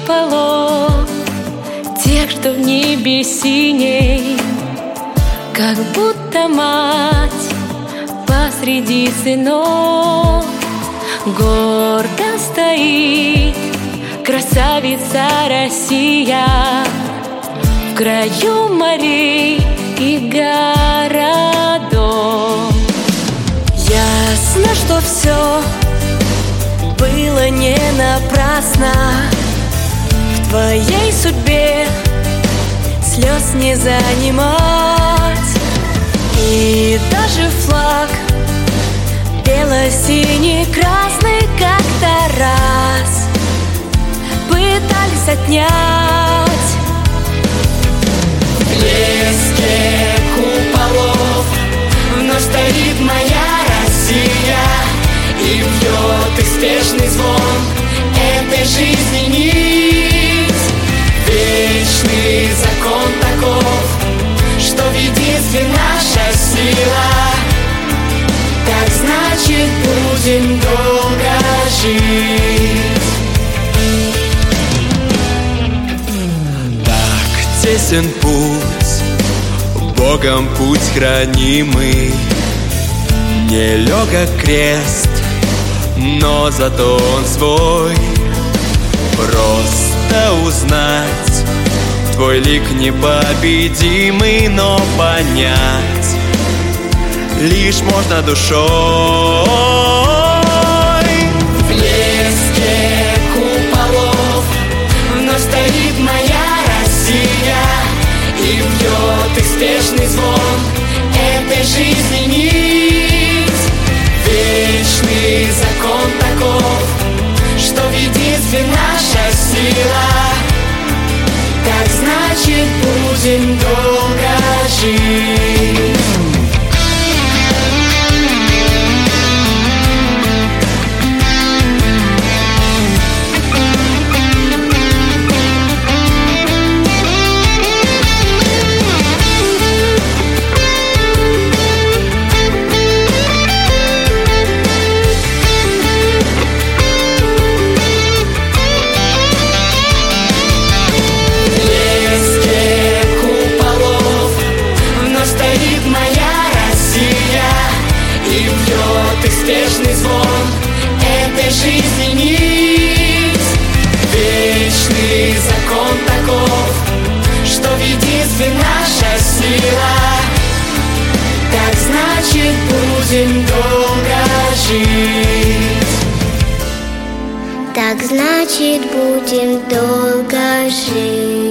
куполов, тех, что в небе синей, как будто мать посреди сынов. Гордо стоит красавица Россия в краю морей и городов. Ясно, что все было не напрасно, в твоей судьбе слез не занимать. И даже флаг бело-синий-красный как-то раз пытались отнять. В блеске куполов вновь стоит моя Россия и бьет их спешный звон этой жизни нить. Вечный закон таков, что в единстве наша сила. Так значит, будем долго жить. Так тесен путь, Богом путь хранимый, нелегок крест, но зато он свой. Просто узнать твой лик непобедимый, но понять лишь можно душой. В блеске куполов вновь стоит моя Россия и бьет их спешный звон этой жизни нить. Вечный закон таков, что в единстве наша сила. Так значит, будем долго жить. Спешный звон этой жизни нить. Вечный закон таков, что в единстве наша сила. Так значит, будем долго жить. Так значит, будем долго жить.